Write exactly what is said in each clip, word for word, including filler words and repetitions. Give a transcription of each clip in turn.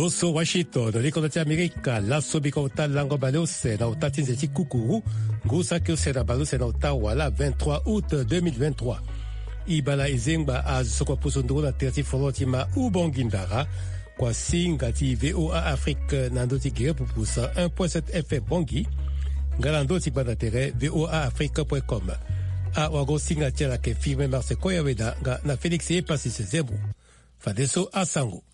Zoso Washington, Likonati Amerika, Lasso Bikota Lango Balose, na Utatin Zeti Kukuru, Ngusa Kyose na Balose na Ottawa, la vingt-trois août deux mille vingt-trois. Ibala Izengba az Sokwa Pusunduru na Terti Folotima Ubongindara, Kwa Singati V O A Afrique Nandoti Gire Pupusa un point sept F M Bongi, Galando Tikbanda Tere V O A Afrique point com. A Wago Singati la ke firme Marse Koyaweda, na Félix Ye Passis Zebu. Fadeso Asango.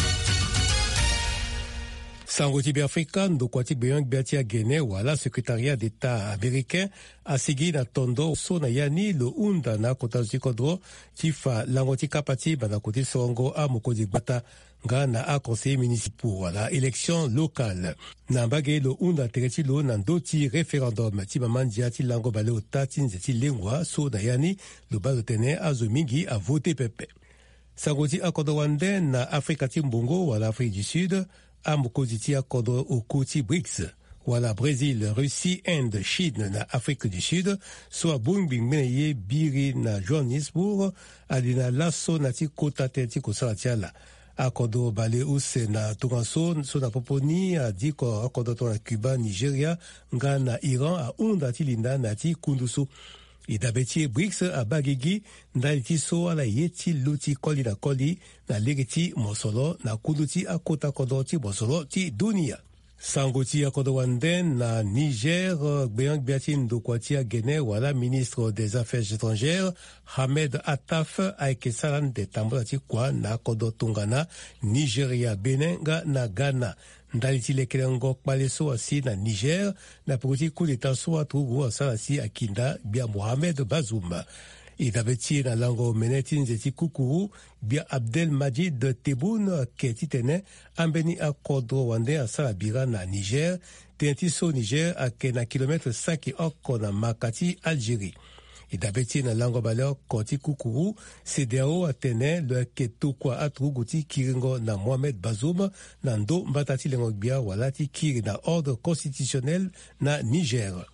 Sango Tibi Afrika, Ndokwati Beyang Beatia Guinée, wala secrétariat d'État américain, a sigi na tondo so na yani lo unda na kota zikodro, tifa langoti kapati banakoti songo a mokodi bata nga na a conseil municipal wala élection locale. Na mbage lo unda tereti lo na ndoti référendum, tiba mandia ti lango bale o tatin zeti lengwa so na yani lo balo tene azo mingi a voté pepe. Sango ti akodo wande na Afrika ti mbongo wala Afrique du Sud, a mokoziti akodo okoti B R I C S, wala Brésil, Russie, Inde, Chine na Afrique du Sud, soit bungbing meneye biri na Johannesburg, adina laso nati kota tenti kosaratiala. Akodo bale use na Turanso, so na poponi, adiko akodo to na Cuba, Nigeria, nga na Iran, a unda ti linda nati kundusu. Idabeti B R I C S a bagigi ndaliti so ala yeti luti koli na koli na legeti mosolo na kunduti akota kodo ti mosolo ti dunia. Sangoti akodo wanden na Niger, Gbeang Biati Ndokwatia Guinée wala ministre des Affaires étrangères Hamed Attaf aikesalan de tambola ti kwa na kodo tungana Nigeria Benenga na Ghana. Ndaliti lekelengo kpaleso asi na Niger na pruti coup d'état so atugu asala si akinda bia Mohamed Bazoum. Idabeti na lango meneti nzeti kukuru bia Abdel Majid Tebboune keti tene ambeni akodo wande asala bira na Niger tenti so Niger ake na kilometre saki oko na makati Algérie. Idabeti na lango baleo koti kukuru C D A O atene le ketukwa atruguti kiringo na Mohamed Bazoum na ndo mbatati lengo bia walati kiri na ordre constitutionnel na Niger.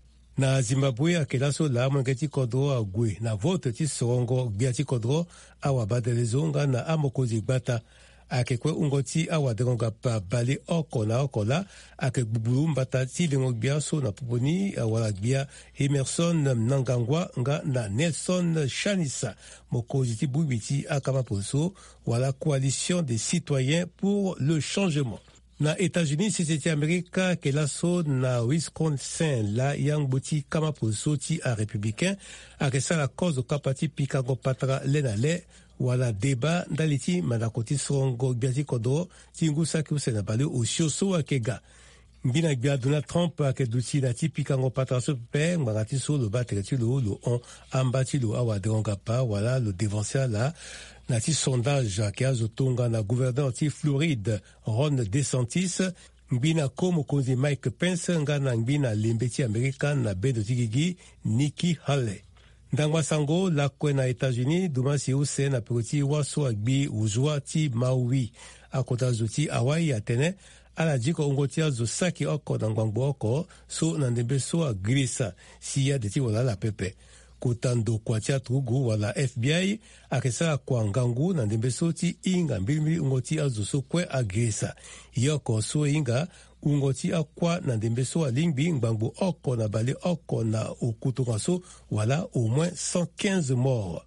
Na Zimbabwe akelaso la mwengeti kodro agwe na vote ti sorongo biati kodro awa badelezonga na amokozi gbata akekwe ungoti awa deronga pa bale oko na okola ake bubulu mbata ti lengo biaso na poponi wala bia Emerson Mnangagwa nga na Nelson Chanissa mokozi ti bubiti akama poso wala coalition des citoyens pour le changement. Na États-Unis, c'était Amerika kelaso na Wisconsin la yang boti kama poso ti a républicain akesa la cause kapati pikango patra lenale wala débat ndaliti manakoti songo biati kodo tingusa kuse na bale oshoso akega. Mbina bia Donald Trump ake duti na ti pikango patra so pe ngati so lo batreti lo lo on ambati lo awa deronga pa wala lo devancer la na ti sondage ke azotonga na gouverneur ti Floride Ron DeSantis mbina komo konzi Mike Pence nga na mbina lembeti American na bedo tigigi Nikki Haley. Ndangwa sango la kwe na États-Unis dumasi use na poti waso agbi uzwa ti Maui akota zoti Hawaii atene ala jiko ongoti azo saki oko na ngwangbo oko so na ndembe so agrisa siya de ti wala la pepe. Kutando kwa tia trugu wala F B I akesa kwa ngangu na ndembe so ti inga mbilimili ungoti azo so kwe agresa. Yoko so inga ungoti akwa na ndembe so alingbi ngbangu oko na bale oko na okutongaso wala au moins cent quinze morts.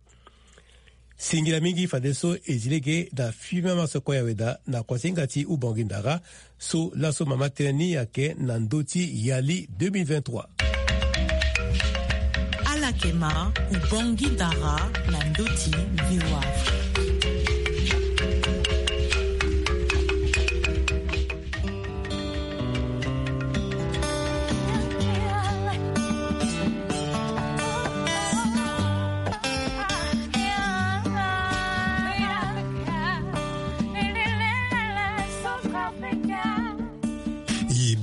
Singila mingi fadeso ezilege da fima masoko ya weda na kwa singati ubangindara so laso mamateni yake na ndoti yali deux mille vingt-trois. Alakema ubangindara na ndoti viwa.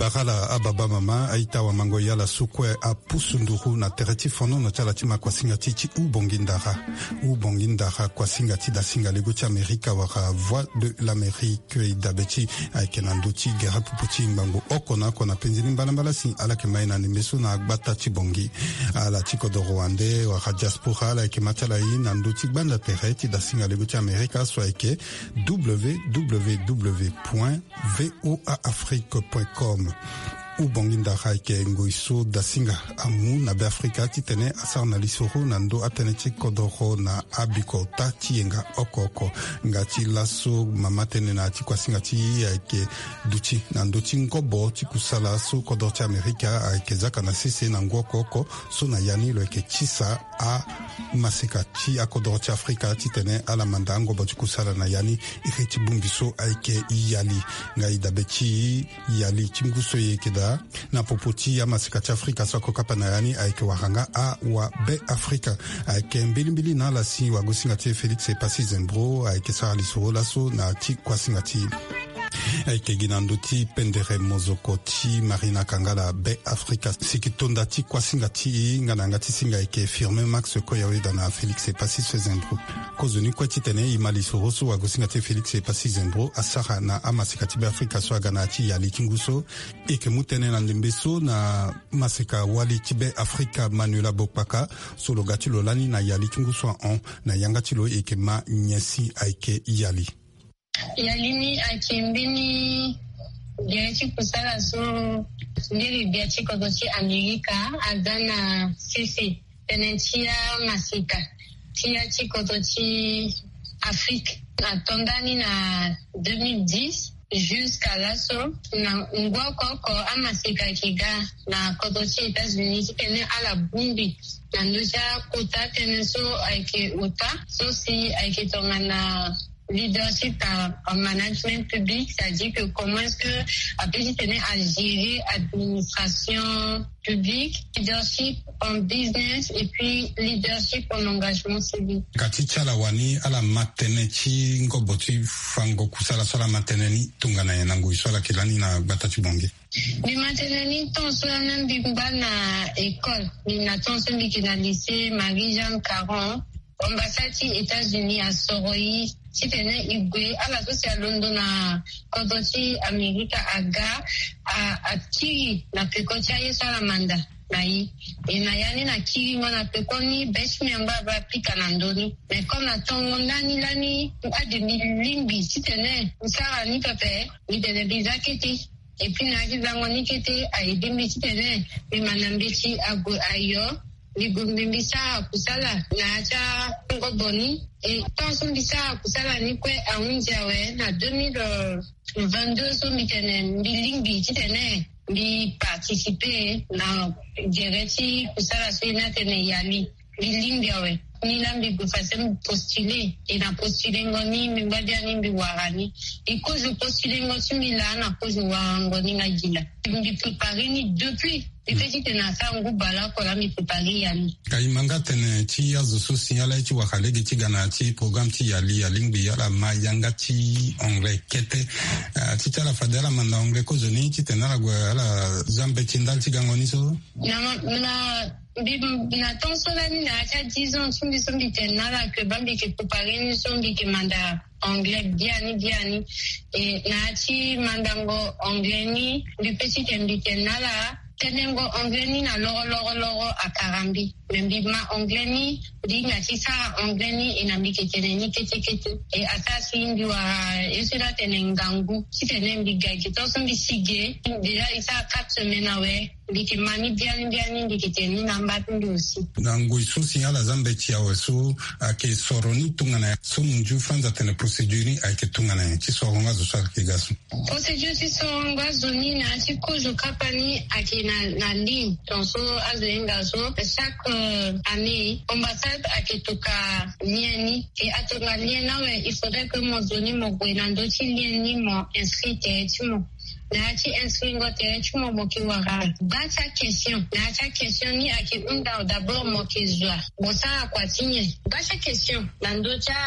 Barala ababa mama aita wa mango yala sukwe a pusunduru na tereti fono no chala tima kwa singati chi u bongindara u bongindara kwa singati da singa lego cha Amerika waka voix de l'Amérique e dabechi aikenanduchi gera pupuchi mbango okona kona penzini mbala si ala kemaina ni mesu na agbata chi bongi ala chiko do Rwande waka diaspora ala kematala yi nanduchi banda tereti da singa lego cha Amerika so aike w w w point voa afrique point com u bonginda haike ngoiso da singa amu na be Afrika titene asar na lisoro na ndo ateneti kodoro na abiko tati nga okoko ngati laso mamatene na ti kwa singa ti haike duchi na ndo ti ngobo ti kusala so kodoro ti Amerika haike zaka na sese na ngokoko so na yani lo ke chisa a maseka ti akodoro ti Afrika titene ala manda ngobo ti kusala na yani ireti bumbiso haike yali ngai dabeti yali timguso yeke da na popoti ya masikati Afrika sako kapa na yani aike wahanga a wa be Afrika aike mbilimbili na la si wa gusingati Felix Epasi Zembro aike sara lisoro laso na ti kwa singati aike ginandoti pendere mozoko ti Marina Kangala be Afrika sikitonda ti kwa singati ngana ti singa aike firme Max Koyawe dana Felix Epasi Zembro kozoni kwa titene imali soro so wa gusingati Felix Epasi Zembro asara na amasikati be Afrika so agana ti yali kinguso eke mutene na ndembeso na maseka wali tibe Afrika Manuela Bokpaka solo gatilo lani na yali kinguso on na yangatilo eke ma nyesi aike yali yalini akimbini diachi kusala so ndiri diachi kodochi Amerika agana sisi tenentia masika tia chikodochi Afrika atondani na deux mille dix jusqu'à l'asso na ngwakoko amasika kiga na kodochi États-Unis tene ala bumbi na ndoja kota tene so aike uta so si aike tongana leadership en management public, c'est-à-dire que comment est-ce que après tenir à gérer administration publique, leadership en business et puis leadership en engagement civique. Katicha la wani ala matenechi ngoboti fango kusala sola mateneni tungana ya nangu isola kilani na batati bonge. Ni mateneni tonso na mbimba na école, ni na tonso mbiki na lycée Marie-Jeanne Caron, ambassade États-Unis à Soroi. Titene igwe ala sosi ya London na kodochi Amerika aga a atiri na pekocha yesa la manda na yi e na yani na kiri mo na pekoni best member ba pika na ndoni me kona tongo ndani lani ade milimbi titene usara ni pepe ni de bizaketi e puis na kizango ni kete a edimbi titene e manambichi ago ayo libumbisa kusala na acha ngoboni et tant bisa kusala ni kwe aunjawe na deux mille vingt-deux so mitene bilimbi titene bi participer na direti kusala so na tene yali bilimbi awe ni lambi kufasem postuler et na postuler ngoni mbadia ni mbiwarani et cause de postuler ngoti milana cause wa ngoni ngajila mbi préparer ni depuis Ipeti tena sangu bala kola mi prepari yani. Kaimanga tene ti yazo so signala ti wakalege ti gana ti program ti yali yalingbi yala ma yanga ti anglais kete ti tala fadela manda anglais ko zoni ti tena la gwa ala zambe tindal ti gangoni so. Na na bi na tonso la ni na ta dix ans sumbi sumbi tena la ke bambi ke prepari ni sumbi ke manda anglais biani biani e na ti mandango anglais ni bi petit tembi tena la tenengo anglais na loro loro loro akarambi membima anglais di ngati sa anglais ina miketene ni kete kete e asasi ndi wa esira tenengangu kitene mbiga kitoso mbisige déjà isa quatre semaines awe ndiki mani biani biani ndikiteni namba ndosi nango iso signala zambe ti awe so ake soroni tungana so munju fanza tene procedure ake tungana ti soronga zo sar ke gasu procedure ti soronga zoni na ti kojo kapani ake na na ligne tonso azenga so chaque euh, année ambassade akitoka lieni et atoka lienawe il faudrait que mon zoni mo gwenando ti lieni mo inscrit ti mo na ti inscrit ngote ti mo mo ki wara bacha question na ta question ni aki unda d'abord mo ki zwa bosa kwa tinye bacha question nando cha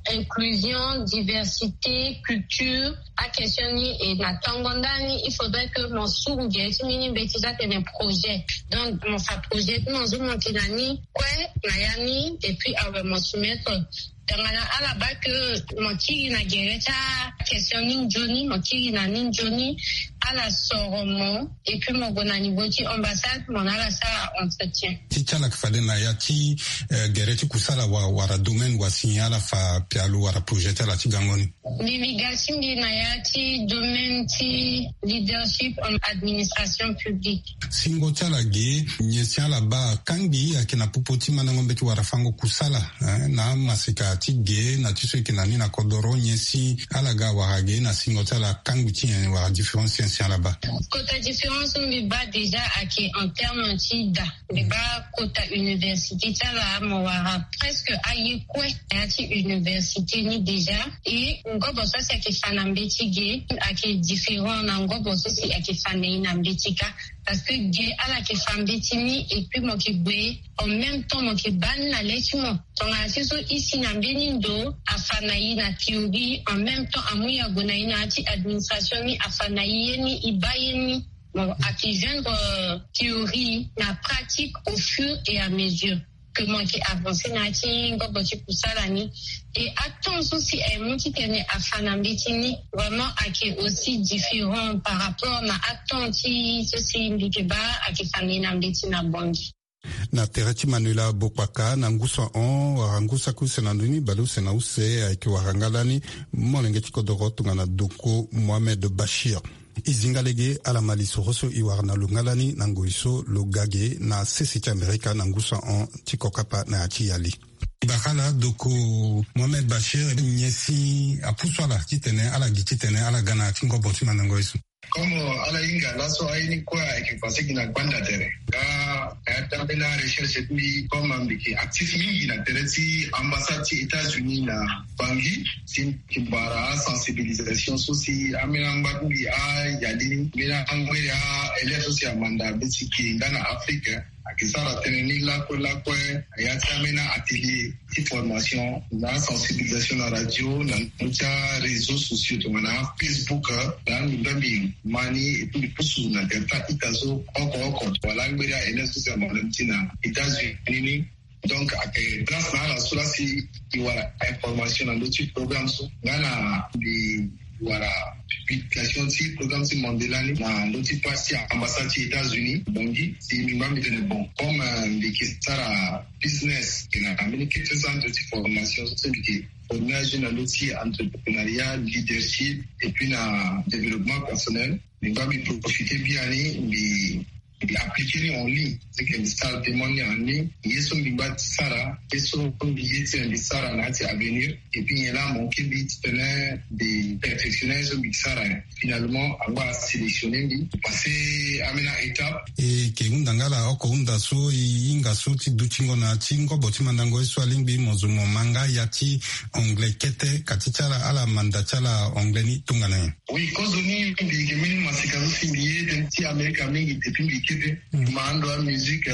inclusion, diversité, culture, à questionner et na tangondani, il faudrait que mon sourd tu mini bêtisa un projet. Donc, mon fa projet, mon zoom mon kinani, ouais, nayani, et puis, ah, mon soumettre. Tangana alaba que mon tiri na gereta questioning Johnny, mon tiri na nin Johnny, à la soromo, et puis mon bonani boti ambassade, mon ala sa entretien. Ticha la kfade na ya ti gereti kusala wa wara domaine wa signala fa pialu wara projet la ti gangoni. Navigation di na ya ti domaine ti leadership en administration publique. Singo chala ge nyesya la ba kangi akina pupoti manangombe ti wara fango kusala na masika ti ge na ti so kinani na kodoro nyesi alaga wara ge na singo chala kangi ti wara différence yensya la ba. Kota différence on ba déjà aki en termes ti da. Ba kota université chala mo wara presque aye kwe ya ti université ni déjà et ngobo so se ki fanambeti ge aki différent na ngobo so se aki fanei na mbetika parce que ge ala ki fambeti ni et puis mo ki gwe en même temps mo ki ban na letimo tonga siso ici na benindo afanayi na théorie en même temps amuya gonayi na ti administration ni afanayi ni ibayeni bon aki joindre euh, théorie na pratique au fur et à mesure que moi qui avancé na ti ngobo ti kusala ni et attention aussi est multi tene afana mbetini vraiment aki aussi différent par rapport na attention ceci mbike ba aki famina mbetina bongi na tereti Manuela Bokwaka na ngusa on warangusa kusena nduni balu sena use aiki warangalani molenge tikodoro tungana doko Mohamed Bashir izingalege ala maliso roso iwarna lungalani na ngoiso logage na sesi ti Amerika na ngusa on tikokapa na ati yali bakala doko Mohamed Bashir nyesi apuswala titene ala gititene ala gana tingo boti manangoiso comme ala inga laso aini kwa ekipase kina gwanda tere ga ayata bela recherche bi comme ambiki actif mingi na tereti ambassade ti États-Unis na bangi sin kibara sensibilisation soci amina mbakungi a yadini mina angwe ya ele soci amanda bitiki ngana Afrique akisara teneni lako lako ayata amina atelier ti formation na sensibilisation na radio na mucha réseaux sociaux to na Facebook na ndambi mani et puis pusu na terta itazo oko oko wala ngberia ele soci amanda na États-Unis. Donc, grâce à la cela, si il y a information dans d'autres programmes, dans les voilà publication de programme de Mandela dans d'autres parties ambassade des États-Unis. Donc, c'est une bonne bon comme les questions business qui n'a amené quelques ans de formation, c'est que formation dans l'outil entrepreneuriat, leadership et puis dans développement personnel. Mais va profiter bien mais appliquer en ligne, c'est que ça témoigne en ligne. Il y a son bibat Sarah, et son billet de Sarah Nati à venir. Et puis il y a là mon kibit tenait des perfectionner son big Sarah. Finalement, on va sélectionner, passer à une étape. Et qui est un dangala, oko unda so, inga so ti duchingo na tingo, boti mandango so alimbi mozumo manga yati anglais kete katichala ala mandachala anglais ni tungana. Oui, cause ni bi gemini masikazo simbiye denti America mingi depuis mando a musique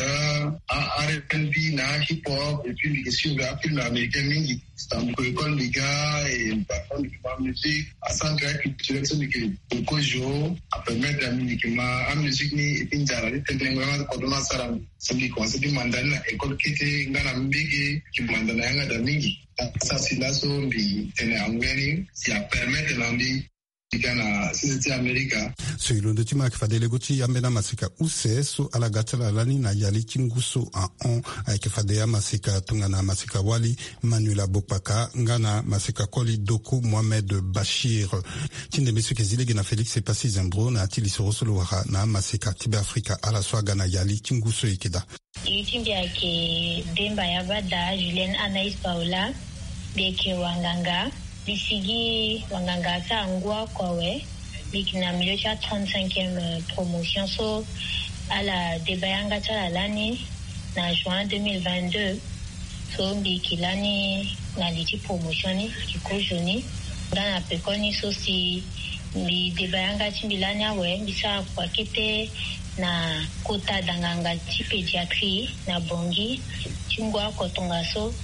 R and B na hip hop et puis les questions de film américain mingi c'est école les gars et par contre la musique à centre culturel c'est que beaucoup jo à permettre la musique ma la musique ni et puis j'arrive tellement vraiment quand on a ça c'est que quand c'est mandana école qui était ngana mbigi qui mandana yanga da mingi ça c'est là so bi tene angweni si a permettre l'andi Ghana, c'est America. So ilondo tima kifadele goti yambena masika use so ala gatala lani na yali kinguso a on ay kifadea masika tungana masika wali Manuela Bokwaka ngana masika koli doko Mohamed Bashir. Tinde mesu kezile na Félix Epasi Zembro na atili sorosolo wara na masika tibe Afrika ala swa gana yali kinguso ikida. Yutimbia ke Demba Yabada, Julien Anaïs Paola, Beke Wanganga. Bisigi wanganga ta ngwa kwawe bikina milieu cha trente-cinquième promotion so à la debayanga cha la lani na juin deux mille vingt-deux so bikilani na liti promotion ni kikojoni ngana pekoni so si bi debayanga timbilani awe bisa kwa kete na kota danganga ti pédiatrie na bongi chingwa kotonga so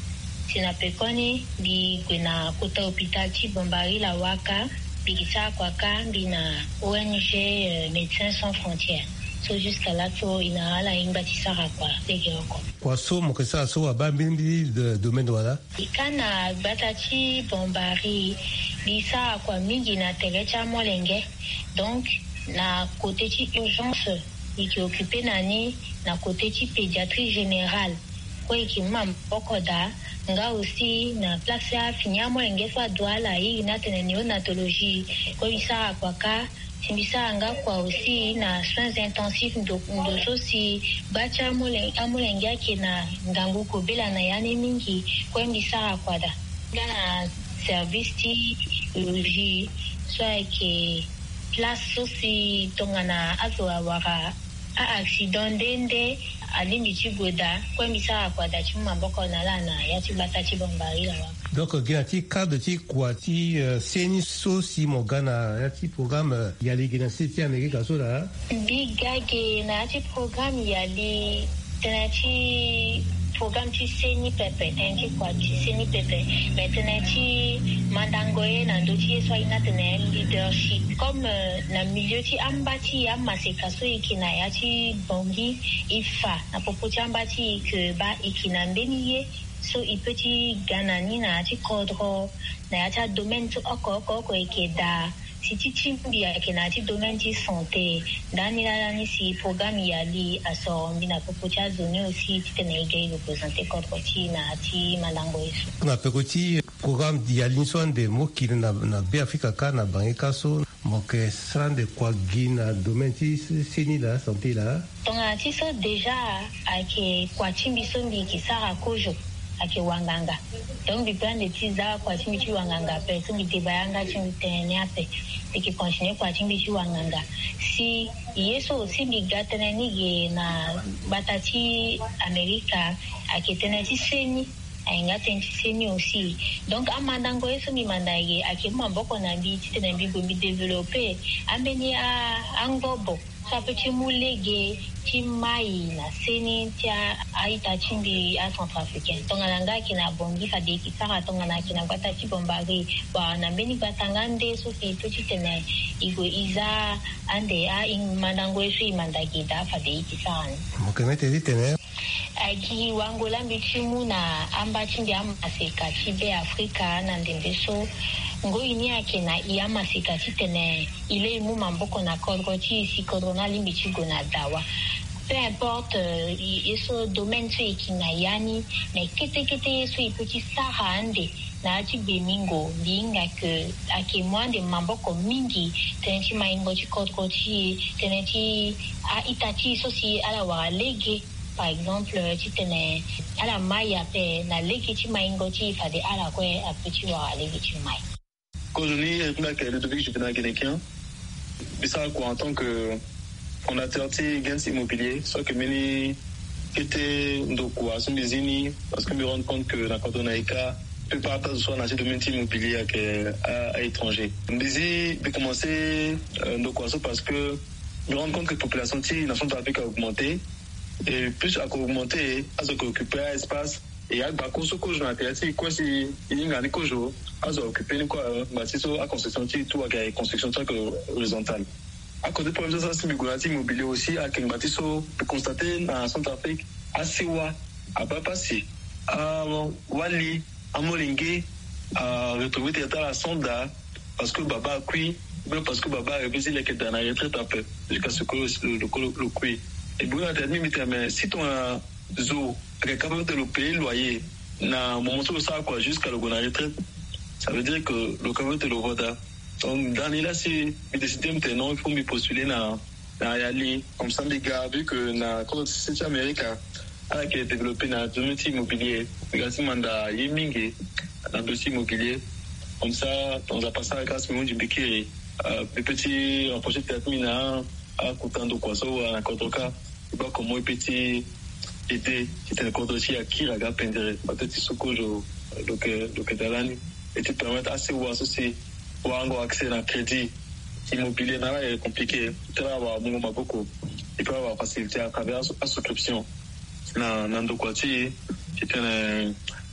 sinapekoni bi kwena kota hopital ti bombari la waka bikisa kwaka bina O N G euh, Médecins Sans Frontières. So jusqu'à là to ina ala ingbatisa kwa tegeko. Kwa so mo kesa so abambi de domaine wala. Ikana batati bombari bisa kwa mingi na terecha molenge. Donc na côté ti urgence qui occupé nani na côté ti pédiatrie générale. Kwa ikimam bokoda nga aussi na place ya finyamo lenge fa douala hii na tena neonatologie kwa bisa kwa ka simbisa nga kwa aussi na soins intensifs ndo ndo sosi bacha mole amolenge yake na ngangu kobela na yani mingi kwa mbisa kwa da na service ti urologie so ke place sosi tongana azwa wara a accident dende alimbi chigoda kwa misa kwa da chuma boko na lana ya chibata chibombari la wa. Donc gina ti cadre ti kwa ti seni so si mogana ya ti programme ya li gina si ti Amerika so la. Biga gina ti programme ya li tena ti programme ti seni pepe tenki kwa ti seni pepe mais tena ti mandangoye na ndo ti so ina tena leadership comme na milieu ti ambati ya maseka so ikina ya ti bongi ifa na popo ti ambati ke ba ikina mbeniye so ipeti ganani na ti kodro na ya ta domaine to oko oko oko ikeda si ti chimbi ya kina ti domaine ti santé dani la ni si programme ya li aso mbina popo ti azoni aussi ti tena ige représenter kodro ti na ti malango eso na pekoti programme ya linson de mo ki na na be Afrika ka na bangi kaso mo ke sande kwa gina domaine ti seni la santé la tonga ti so déjà ake kwa chimbi so mbi ki sara kojo ake wanganga donc bi plan de tiza kwa chimbi chi wanganga pe so mbi bayanga chimbi tenya pe eke continue kwa chimbi chi wanganga si yeso si bi gatena ni ge na batati Amerika ake tena ti seni ainga tenti seni aussi donc amandango yeso mi mandaye ake mamboko na bi ti tena bi go bi développer ambeni a angobo sa petit moulege ti mai na seni tia aita chimbi a centrafricain tongalanga kina bongi fa de ki sara tongana kina bata ti bombari ba na beni batangande so fi petit tene igo iza ande a in mandango yeso imandage da fa de ki sara mo kemete di tene aki wangola mbichimu na amba chindi amaseka chibe Afrika na ndende so ngo ini yake na iyama sikati tene ile imu mamboko na kodro ti si kodro na limbi chigo na dawa peu importe yeso domaine so ikina yani mais kete kete yeso ipoti saha ande na ati bemingo linga ke ake mwande mamboko mingi tene ti maingo ti kodro ti tene ti a itati so si ala wa lege par exemple ti tene ala maya pe na lege ti maingo ti fa de ala kwe a petit wa lege ti mai. Kojoni Rimake, Ludovic Juvenal Guinéen, Bissar en tant que fondateur de Gens Immobilier, soit que Meni était Ndokwa, Sumbizini, parce que me rends compte que la Cotonaïka peut pas de soit dans le domaine immobilier à, à étranger. Mbizi de commencer Ndokwa parce que me rends compte que la population de la nation d'Afrique a augmenté et plus a augmenté, à ce qu'occuper un espace. Et à Bakoso Kojo na Théâtre, quoi si il y a des Kojo, à s'occuper de quoi, bâtiment à construction, tout à construction horizontale. À côté de problème ça, c'est le immobilier aussi, à quel bâtiment peut constater dans Centrafrique, à Siwa, à Bapassi, à Wali, à Molingue, à retrouver Théâtre à Sonda, parce que Baba a cuit, parce que Baba a révisé les quêtes dans la retraite un peu, jusqu'à ce que le cuit. Et bon, à terminer, mais si ton zoo est capable de le payer le loyer, na moment où ça quoi jusqu'à le retraite, ça veut dire que le capable de le voter. Donc dans les là si il décide maintenant il faut me postuler na na aller comme ça les gars vu que na quand c'est Amérique a qui est développé na domaine immobilier, grâce mandat yimingi dans dossier immobilier comme ça on a passé grâce au du Bikiri le petit un projet terminé à Kutando quoi ça ou à Kotoka il va comme un petit idée qui est contre aussi à qui la gare pendrait peut-être ce que je donc donc dalani et tu permets assez ou associer ou avoir accès à crédit immobilier là est compliqué tu vas avoir beaucoup et peut avoir facilité à travers la souscription na na donc quoi tu c'est un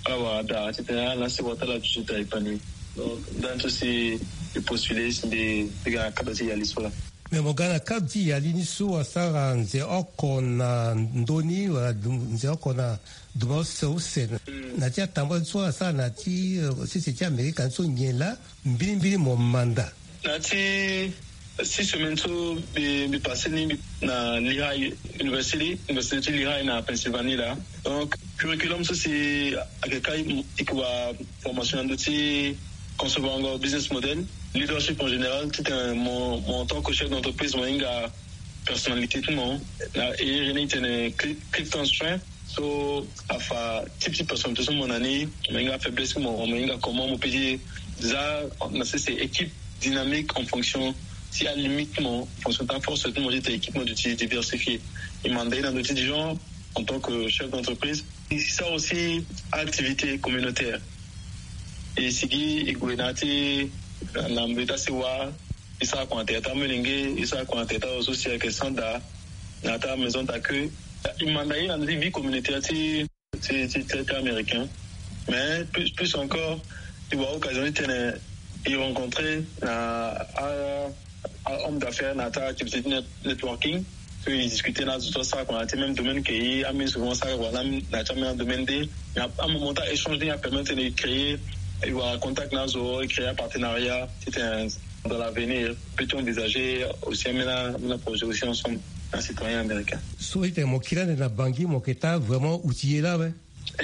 alors da c'était là c'est votre là tu t'as épanoui donc dans tout ces postulés c'est des gars capacité à l'histoire. Mais mon gars, quand il y a l'initiative à ça, c'est qu'on a donné, c'est qu'on a demandé ça aussi. Nati a tambour soit ça, nati si c'était américain, so bien là, bien bien mon mandat. Nati si semaine so bi passé ni na Lehigh University, University Lehigh na Pennsylvanie là. Donc curriculum ça c'est à quelqu'un qui va formation d'outils concevoir un business model, leadership en général, tout un mon mon tant que chef d'entreprise moi inga personnalité tout le monde et René était Clifton Strength so afa type de personne tout mon année moi inga faiblesse moi moi inga comment mon petit ça c'est équipe dynamique en fonction si à limite mon en fonction de ta force tout moi j'étais équipement d'outils diversifiés et mandé dans l'outil du genre en tant que chef d'entreprise et ça aussi activité communautaire. Et sigi iguenati na mbeta sewa isa kwa teta melinge isa kwa teta aussi avec sanda na ta maison d'accueil il m'a donné dans vie communautaire c'est c'est américain mais plus plus encore il va occasionner de rencontrer na homme d'affaires na ta activité networking ils discutaient là de tout ça qu'on a même domaine qui a mis souvent ça voilà na jamais un domaine de à un moment à échanger à permettre de créer il y a un contact nazo et créer un partenariat c'était dans l'avenir peut-on envisager aussi un projet aussi ensemble un citoyen américain. Souhaite mon kiran de la banque mon keta vraiment outillé là ouais.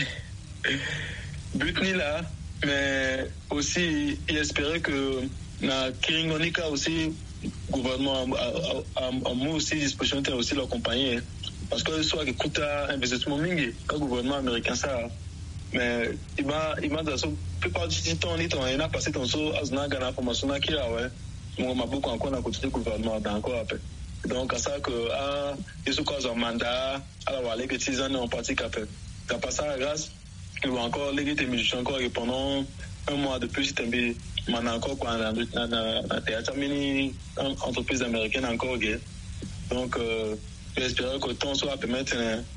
But ni là mais aussi il espérait que na Kiringonika aussi gouvernement a moi aussi disposition de aussi l'accompagner parce que soit que coûte investissement mingi quand gouvernement américain ça mais il m'a il m'a dans la plupart du temps on est on a passé ton saut à zona gana formation là qui là ouais on m'a beaucoup encore à côté du gouvernement encore après donc à ça que ah ils sont cause un mandat alors aller que six ans en pratique après t'as pas ça grâce il va encore les des musiciens encore et pendant un mois de plus t'es maintenant encore quoi dans dans théâtre mini entreprise américaine encore gay donc j'espère que ton soit permettre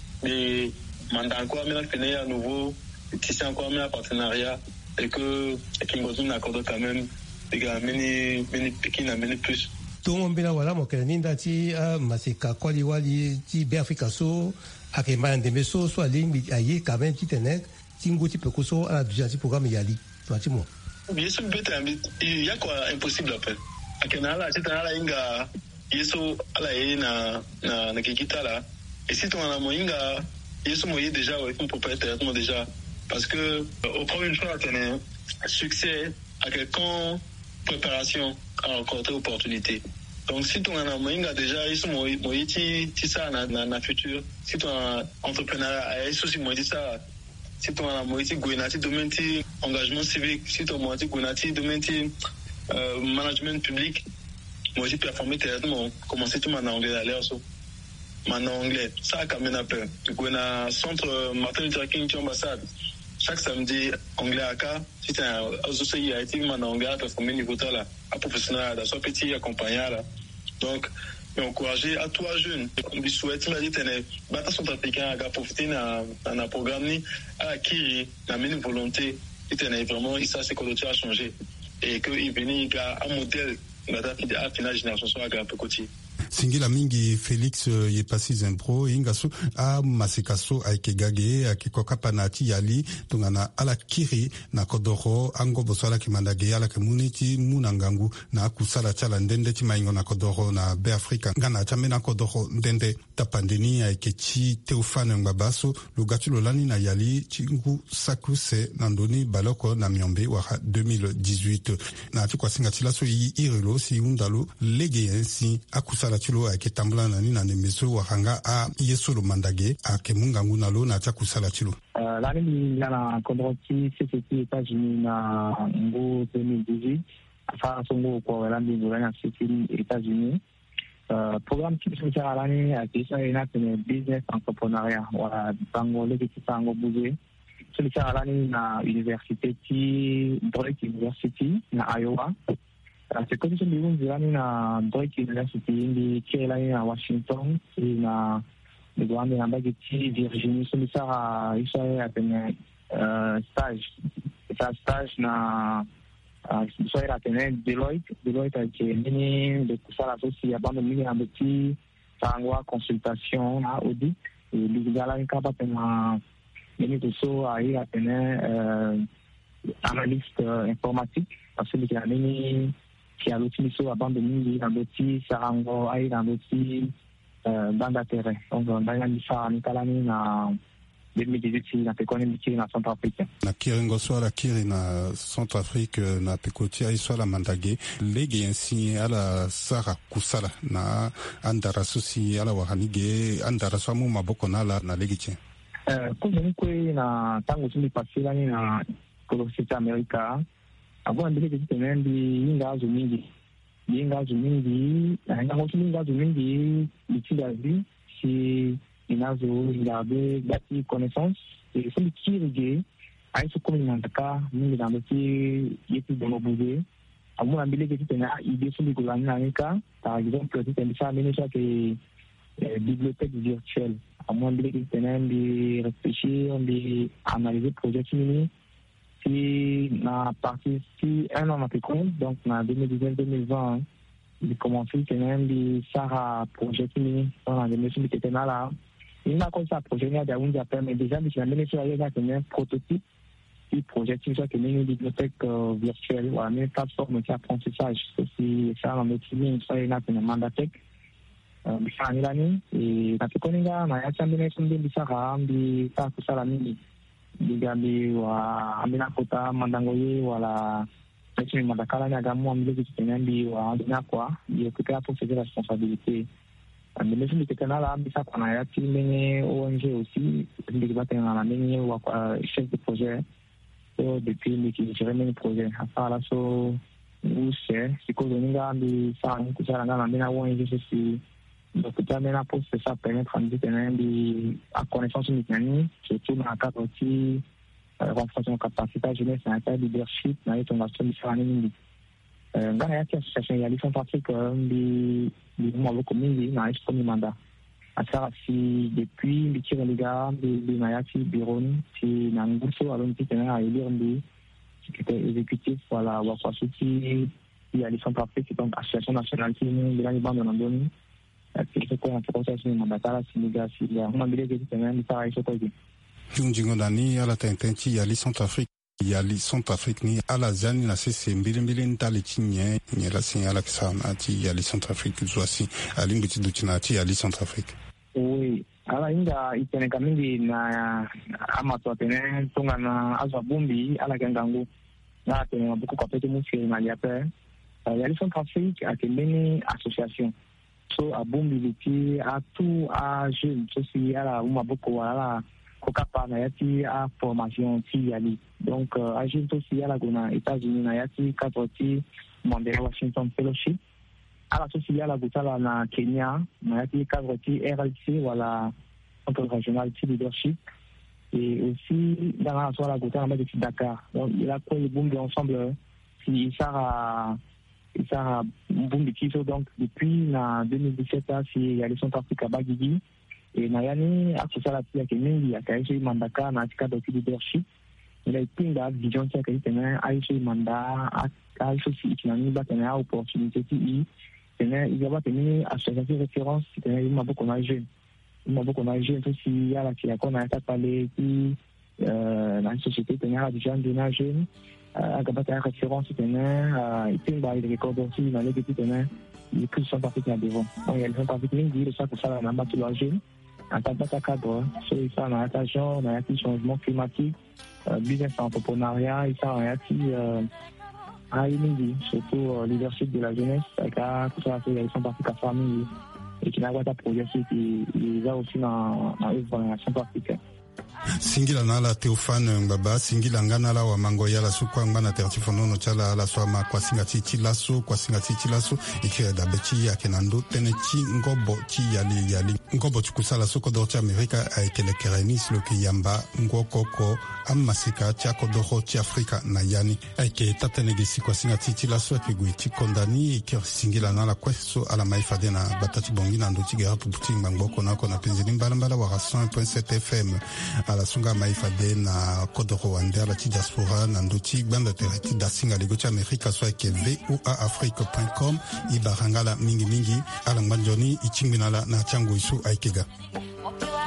les mandats encore mais finir à nouveau tisser encore un partenariat et que Kingozu n'accorde quand même des gars mini mini piquin à mini plus. Tout le monde bien voilà mon caninda ti a masika kwali wali ti Africa so a que man de meso so ligne ayi quand même ti tenek ti ngoti pe koso à déjà ti programme yali toi ti mo. Bien sûr peut-être il y a quoi impossible après. A que na la ti na la inga yeso ala na na na kikita là et si ton na mo inga yeso mo déjà ouais un propriétaire moi déjà parce que au premier choix tenir succès à quelqu'un préparation à rencontrer opportunité donc si ton en moyen déjà ils sont moyen ti ti ça na na futur si ton entrepreneuriat est aussi moyen ça si ton en moyen ti goinati domaine ti engagement civique si ton moyen ti goinati domaine ti management public moyen performer tellement commencer tout en anglais à l'air so maintenant anglais ça quand même un peu goina centre Martin Luther King ambassade chaque samedi anglais à cas c'est un aussi a été en anglais pour former niveau là à professionnel dans son petit accompagné là donc encourager à toi jeune on lui souhaite la dit tenez battre son africain à profiter dans un programme ni à qui la même volonté et tenez vraiment ça c'est que le a changé et que il venait un modèle à finale génération soit à peu côté singila mingi Felix ye pasi zembro ingaso a masikaso aikegage akikoka panati yali tungana ala kiri na kodoro ango bosala kimandage yala kemuniti munangangu na kusala chala ndende timaingo na kodoro na be Afrika ngana chamena kodoro ndende tapandeni aikechi teufane ngbabaso lugatulo lani na yali chingu sakuse nandoni baloko na miombe wa deux mille dix-huit na tukwa singatila so yi irelo si undalo lege yensi akusala chilo ake tambula nani na nemeso wahanga a yeso lo mandage ake mungangu nalo na cha kusala chilo. Euh, l'année il y a la Condroti C C T États-Unis na ngo deux mille dix-huit afara songo kwa l'année de l'année C C T États-Unis euh programme qui se tient à l'année à ça il y a une business entrepreneuriat voilà bango le petit bango bougé celui qui à l'année na université qui Drake University na Iowa. C'est comme si nous disions na Drake University ndi kela na Washington et na le grand de la Virginie celui ça il ça a tenu uh, stage ita stage na biso ira tene Deloitte Deloitte ke mini de kusala sosi ya bando mini ambeti tangwa consultation na audit e ligala nkaba tena mini so ira tene euh, analyste euh, informatique parce que les mini qui a l'outil so à bande mini ambeti sarango ai ambeti euh, banda terrain donc dans la lisa nikalani na deux mille dix-huit na pekoni mikiri na Centrafrique na kiringo swala kiri na Centrafrique na pekoti ai swala mandage legi ensi ala sara kusala na andara susi ala wahanige andara swamu maboko nala na legi che eh kuzuni kwe na tangu tumi pasila ni na kolosita Amerika abo ndile kitenendi inga zo mingi inga zo mingi na inga zo mingi zo mingi itilazi si inazo regarder bâti connaissance et c'est qui regarde à ce qu'on a ndaka mingi dans le qui yetu dans bouger amu ambile que tu as idée sur le gouvernement par exemple tu as ça amener ça que bibliothèque virtuelle amu ambile que tu as de réfléchir de analyser projet mini si na partie si un an après quoi donc na deux mille dix-neuf deux mille vingt il commencé que même de ça projet mini on a des messieurs qui étaient là il m'a comme ça projet là d'où appelle mais déjà mais j'ai mené sur là que un prototype qui projet qui soit que une bibliothèque virtuelle ou une plateforme d'apprentissage aussi ça on utilise ça il a une mandatech euh ça ni lani et na tukoninga na ya chambene sunde bisara mbi ça ça la mini digambi wa amina kota mandangoye wala c'est une mandakala na gamu amile qui tenambi wa na quoi il occupe pour ses responsabilités mais les gens qui étaient là bisa kuna ya timenye O N G aussi ndio batena na menye wa chef de projet so depuis les qui gèrent le projet hapa la so use siko zoninga ndi sana kusaranga na mena O N G ceci donc ta mena pour ça permettre de tenir à connaissance mikani surtout dans cadre aussi renforcement capacité jeunesse et leadership na yetu ngaso bisana mingi ngana yake association ya Centrafrique ndi ndi maboko mingi na isko ni manda asa si depuis bikira liga ndi na yake biron si na nguso alonti tena élire ndi secrétaire exécutif voilà wa kwa suti ya Centrafrique donc association nationale qui ni bila ni bando na ndoni c'est quoi un processus ni manda tala si liga si ya mambile ke tena ni para iso koji junjingo ndani ala tententi ya Centrafrique ya Centrafrique ni ala zani na sisi mbili mbili ntali chinye nyela si ala kisana ati ya Centrafrique zoasi alingi tidu chinati ya Centrafrique oui ala inga iteneka mingi na ama to tene tunga na azwa bumbi ala gangangu na tene buku kwa pete musi na yape ya Centrafrique a tembeni association so a bumbi liti a tout a jeune so si ala uma buku ala kokapa na yati a formation ti yali donc euh, agent aussi à la gona États-Unis na yati katoti Mandela Washington Fellowship à la société à la gutala na Kenya na yati katoti R L C wala centre régional ti leadership et aussi dans la soirée la gutala na de Dakar donc il a quoi le boom de ensemble si ça a ça a boom de kiso donc depuis na deux mille dix-sept là si il y a les Centrafrique bagigi et nayani akusala pia kemingi akaisha mandaka na atika do leadership ila ipinga vision yake tena aisha manda aisha si ikinani ba tena opportunité qui tena igaba tena association référence tena ima boko na jeune ima boko na jeune aussi ya la qui a kona ta parler qui euh la société tena la vision de na jeune agaba tena référence tena ipinga ile record aussi na le petit tena il plus sont partis à devant donc il y a des partis mingi de ça pour ça la namba tout la jeune en tant que cadre, sur ça, on a attention, on a un changement climatique, euh, business entrepreneuriat, et ça, on a un à Indy, surtout euh, leadership de la jeunesse, avec la sont partis à la famille, et qui n'a pas de projet, qui les a aussi dans la Centrafrique. Singila nala Teofane Mbaba singila ngana la wa mangoya la sukwa ngana tertifo nono chala la swama kwa singa chichi laso kwa singa chichi laso ikira da bechi ya kenando tene chi ngobo chi yali yali ngobo chukusala soko dorcha Amerika aikele kerenis lo ki yamba ngokoko amasika chako doho chi Afrika na yani aike tatene gesi kwa singa chichi laso kigui chi kondani ikira singila nala kweso ala maifade na batati bongi na ndo chiga hapu puti mbangoko nako na penzini mbala mbala wa cent point sept F M ala sunga maifa be na kodoro wande ala ti diaspora na ndoti gbanda tere ti dasinga lego ti Amerika so ke v o a afrique point com i barangala mingi mingi ala ngbanjoni i chingbinala na chango isu aikega.